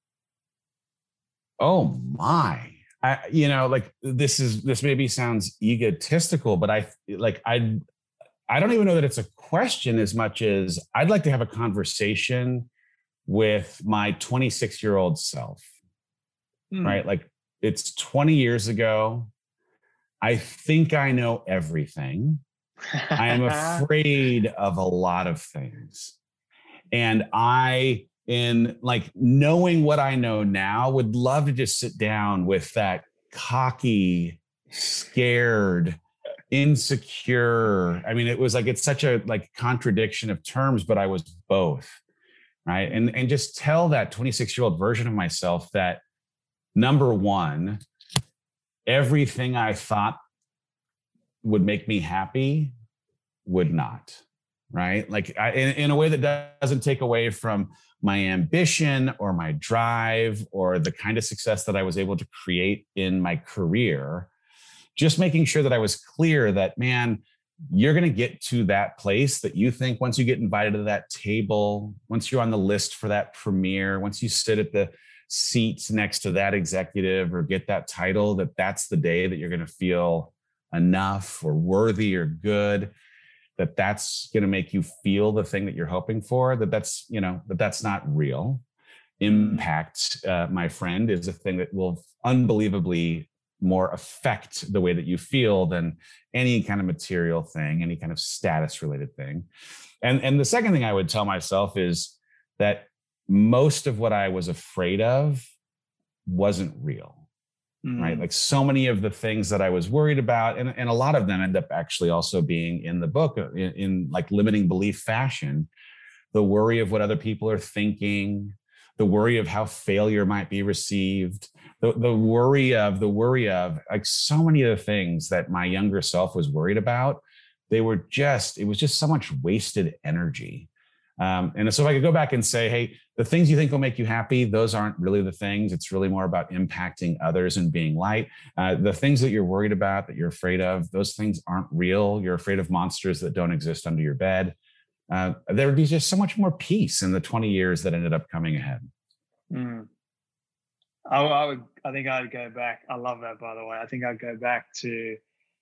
Oh my, I, you know, like this is, this maybe sounds egotistical, but I like, I, I don't even know that it's a question as much as I'd like to have a conversation with my twenty-six year old self, mm. right? Like it's twenty years ago. I think I know everything. I am afraid of a lot of things. And I, in like knowing what I know now, would love to just sit down with that cocky, scared, insecure. I mean, it was like, it's such a like contradiction of terms, but I was both, right? And, and just tell that twenty-six year old version of myself that, number one, everything I thought would make me happy would not, right? Like I, in, in a way that doesn't take away from my ambition or my drive or the kind of success that I was able to create in my career. Just making sure that I was clear that, man, you're going to get to that place that you think once you get invited to that table, once you're on the list for that premiere, once you sit at the seats next to that executive or get that title, that that's the day that you're going to feel enough or worthy or good, that that's going to make you feel the thing that you're hoping for, that that's, you know, that that's not real. Impact, uh, my friend, is a thing that will unbelievably more affect the way that you feel than any kind of material thing, any kind of status related thing. And, and the second thing I would tell myself is that most of what I was afraid of wasn't real. Mm. Right? Like so many of the things that I was worried about, and, and a lot of them end up actually also being in the book in, in like limiting belief fashion. The worry of what other people are thinking, the worry of how failure might be received, the, the worry of the worry of like so many of the things that my younger self was worried about. They were just, it was just so much wasted energy. Um, and so if I could go back and say, hey, the things you think will make you happy, those aren't really the things. It's really more about impacting others and being light. Uh, the things that you're worried about, that you're afraid of, those things aren't real. You're afraid of monsters that don't exist under your bed. Uh, there would be just so much more peace in the twenty years that ended up coming ahead. Mm. I, I would, I think I'd go back. I love that, by the way. I think I'd go back to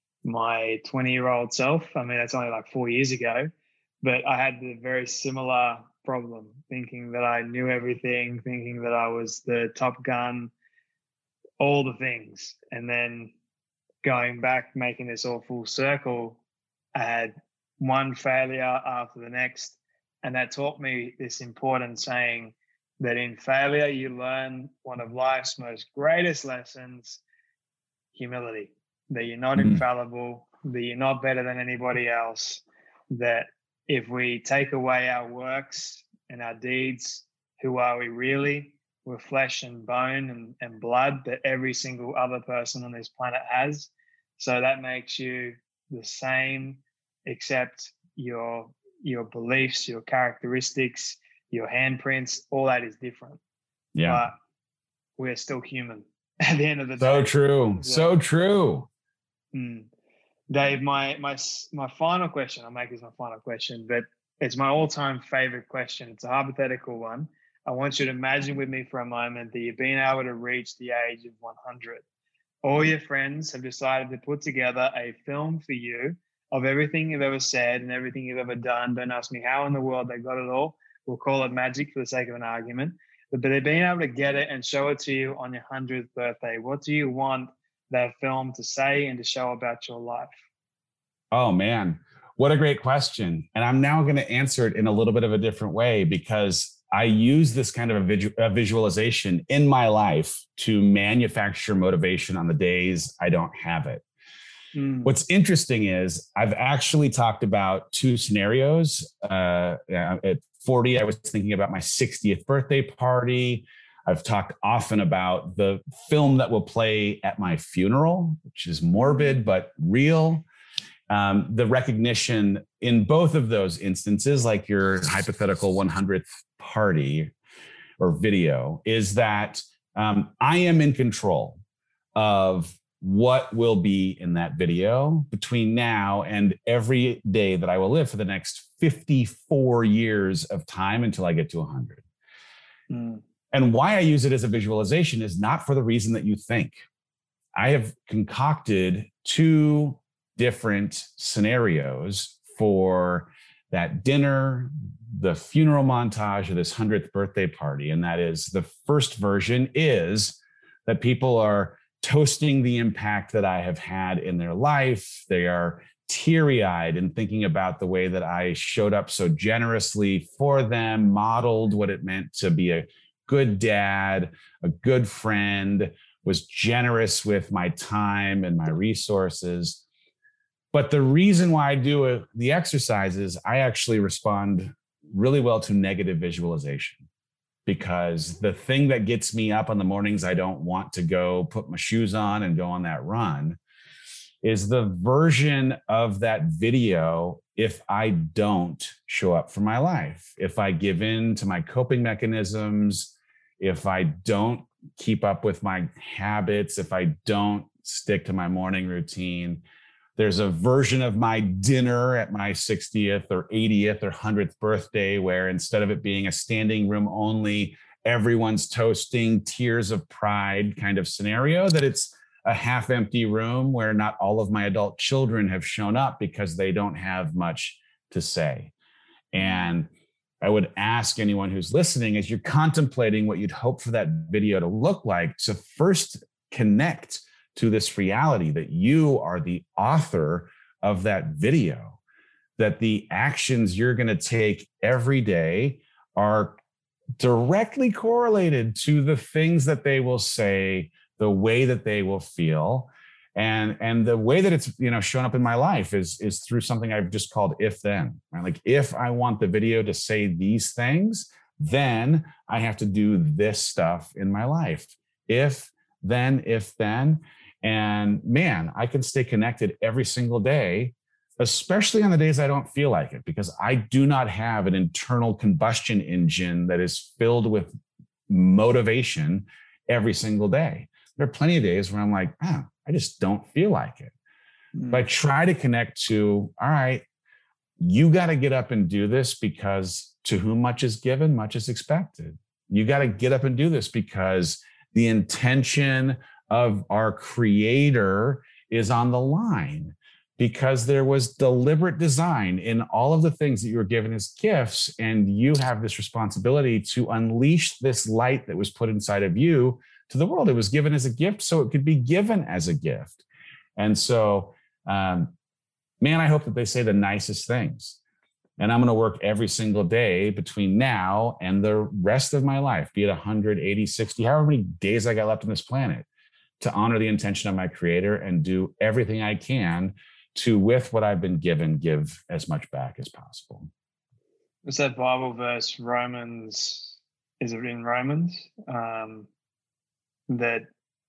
my twenty year old self. I mean, that's only like four years ago. But I had the very similar problem, thinking that I knew everything, thinking that I was the top gun, all the things. And then going back, making this all full circle, I had one failure after the next. And that taught me this important saying that in failure, you learn one of life's most greatest lessons, humility, that you're not mm-hmm. infallible, that you're not better than anybody else, that if we take away our works and our deeds, who are we really? We're flesh and bone and, and blood that every single other person on this planet has. So that makes you the same, except your your beliefs, your characteristics, your handprints, all that is different. Yeah. But we're still human at the end of the so day. True. So, so true. Mm. Dave, my my my final question, I'll make this my final question, but it's my all-time favorite question. It's a hypothetical one. I want you to imagine with me for a moment that you've been able to reach the age of one hundred. All your friends have decided to put together a film for you of everything you've ever said and everything you've ever done. Don't ask me how in the world they got it all. We'll call it magic for the sake of an argument. But they've been able to get it and show it to you on your hundredth birthday. What do you want they've filmed to say and to show about your life? Oh, man. What a great question. And I'm now going to answer it in a little bit of a different way, because I use this kind of a, visu- a visualization in my life to manufacture motivation on the days I don't have it. Mm. What's interesting is I've actually talked about two scenarios. Uh, at forty, I was thinking about my sixtieth birthday party. I've talked often about the film that will play at my funeral, which is morbid but real. Um, the recognition in both of those instances, like your hypothetical one hundredth party or video, is that um, I am in control of what will be in that video between now and every day that I will live for the next fifty-four years of time until I get to one hundred. Mm. And why I use it as a visualization is not for the reason that you think. I have concocted two different scenarios for that dinner, the funeral montage of this one hundredth birthday party. And that is, the first version is that people are toasting the impact that I have had in their life. They are teary-eyed and thinking about the way that I showed up so generously for them, modeled what it meant to be a good dad, a good friend, was generous with my time and my resources. But the reason why I do it, the exercises, I actually respond really well to negative visualization, because the thing that gets me up in the mornings I don't want to go put my shoes on and go on that run is the version of that video if I don't show up for my life, if I give in to my coping mechanisms, if I don't keep up with my habits, if I don't stick to my morning routine. There's a version of my dinner at my sixtieth or eightieth or one hundredth birthday where instead of it being a standing room only, everyone's toasting, tears of pride kind of scenario, that it's a half empty room where not all of my adult children have shown up because they don't have much to say. And I would ask anyone who's listening, as you're contemplating what you'd hope for that video to look like, to first connect to this reality that you are the author of that video, that the actions you're going to take every day are directly correlated to the things that they will say, the way that they will feel. And, and the way that it's, you know, shown up in my life is, is through something I've just called if then, right? Like, if I want the video to say these things, then I have to do this stuff in my life. If then, if then. And man, I can stay connected every single day, especially on the days I don't feel like it, because I do not have an internal combustion engine that is filled with motivation every single day. There are plenty of days where I'm like, oh, I just don't feel like it. Mm. But I try to connect to, all right, you got to get up and do this, because to whom much is given, much is expected. You got to get up and do this because the intention of our Creator is on the line, because there was deliberate design in all of the things that you were given as gifts. And you have this responsibility to unleash this light that was put inside of you to the world. It was given as a gift, so it could be given as a gift. And so, um, man, I hope that they say the nicest things. And I'm going to work every single day between now and the rest of my life, be it one hundred, eighty, sixty, however many days I got left on this planet, to honor the intention of my Creator and do everything I can to, with what I've been given, give as much back as possible. It's that Bible verse, Romans, is it in Romans? Um, that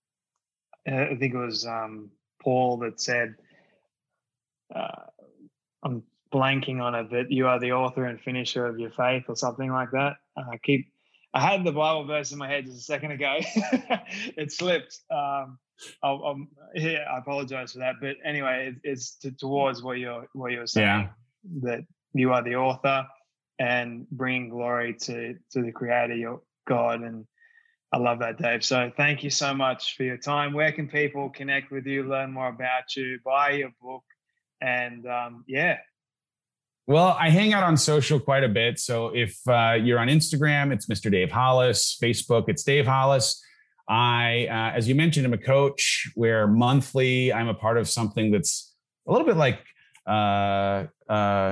I think it was um, Paul that said, uh, I'm blanking on it, but you are the author and finisher of your faith, or something like that. I keep I had the Bible verse in my head just a second ago. It slipped. Um, I'll, I'll, yeah, I apologize for that. But anyway, it, it's to, towards what you're what you're saying, yeah. That you are the author and bringing glory to to the Creator, your God. And I love that, Dave. So thank you so much for your time. Where can people connect with you, learn more about you, buy your book, and um, yeah. Well, I hang out on social quite a bit. So if uh, you're on Instagram, it's Mister Dave Hollis. Facebook, it's Dave Hollis. I, uh, as you mentioned, I'm a coach where monthly I'm a part of something that's a little bit like, uh, uh,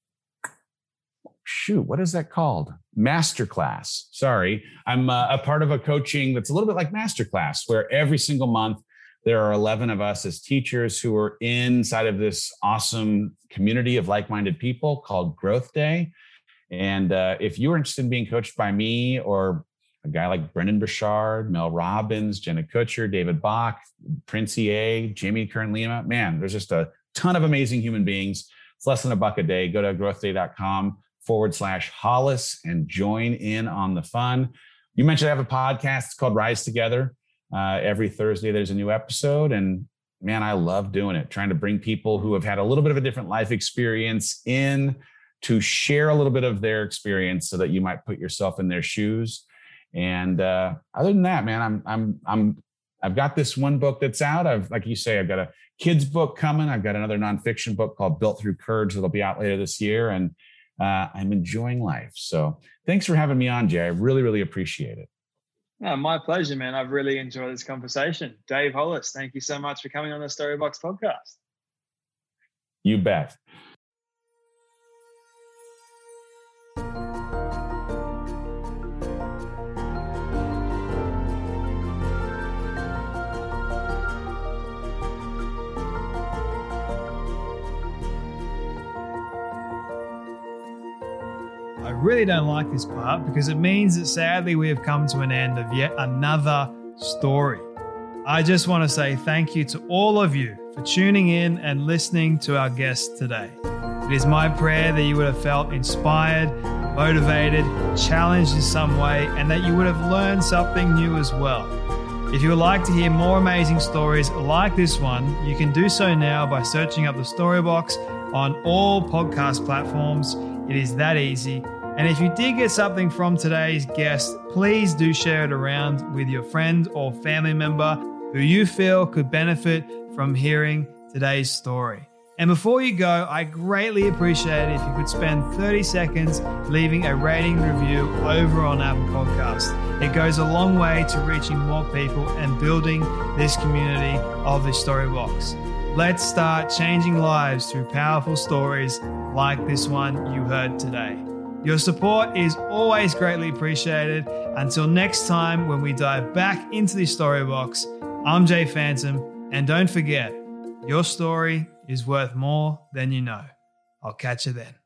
shoot, what is that called? Masterclass. Sorry. I'm uh, a part of a coaching that's a little bit like Masterclass, where every single month there are eleven of us as teachers who are inside of this awesome community of like-minded people called Growth Day. And uh, if you're interested in being coached by me or a guy like Brendan Burchard, Mel Robbins, Jenna Kutcher, David Bach, Prince E A, Jamie Kern-Lima, man, there's just a ton of amazing human beings. It's less than a buck a day. Go to growthday.com forward slash Hollis and join in on the fun. You mentioned I have a podcast. It's called Rise Together. Uh, every Thursday, there's a new episode. And man, I love doing it, trying to bring people who have had a little bit of a different life experience in to share a little bit of their experience so that you might put yourself in their shoes. And uh, other than that, man, I'm, I'm, I'm, I've got this one book that's out. I've, like you say, I've got a kids book coming. I've got another nonfiction book called Built Through Courage that'll be out later this year. And uh, I'm enjoying life. So thanks for having me on, Jay. I really, really appreciate it. No, my pleasure, man. I've really enjoyed this conversation. Dave Hollis, thank you so much for coming on the Storybox podcast. You bet. I really don't like this part because it means that sadly we have come to an end of yet another story. I just want to say thank you to all of you for tuning in and listening to our guest today. It is my prayer that you would have felt inspired, motivated, challenged in some way, and that you would have learned something new as well. If you would like to hear more amazing stories like this one, you can do so now by searching up the Storybox on all podcast platforms. It is that easy. And if you did get something from today's guest, please do share it around with your friend or family member who you feel could benefit from hearing today's story. And before you go, I greatly appreciate it if you could spend thirty seconds leaving a rating review over on Apple Podcasts. It goes a long way to reaching more people and building this community of the Storybox. Let's start changing lives through powerful stories like this one you heard today. Your support is always greatly appreciated. Until next time, when we dive back into the Storybox, I'm Jay Phantom, and don't forget, your story is worth more than you know. I'll catch you then.